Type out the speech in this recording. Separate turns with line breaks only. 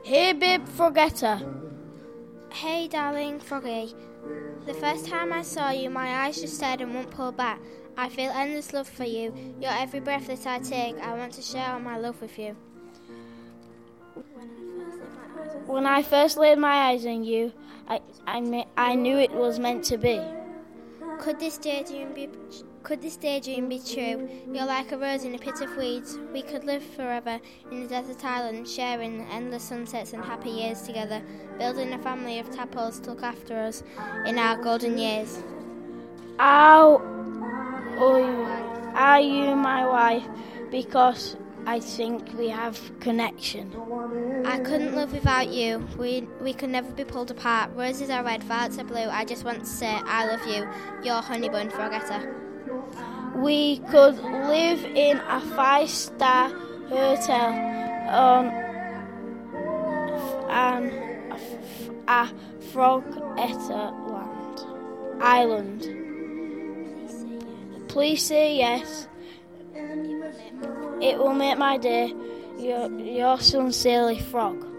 Hey, babe, Frogetta.
Hey, darling Froggy. The first time I saw you, my eyes just stared and won't pull back. I feel endless love for you. Your every breath that I take, I want to share all my love with you.
When I first laid my eyes on you, I knew it was meant to be.
Could this daydream be true? You're like a rose in a pit of weeds. We could live forever in a desert island, sharing endless sunsets and happy years together, building a family of tadpoles to look after us in our golden years.
Are you my wife? Because I think we have connection.
I couldn't live without you. We could never be pulled apart. Roses are red, violets are blue. I just want to say I love you. Your honeybun Frogetta.
We could live in a 5-star hotel on a Frogetta island. Please say yes. It will make my day. Your sincerely, Frog.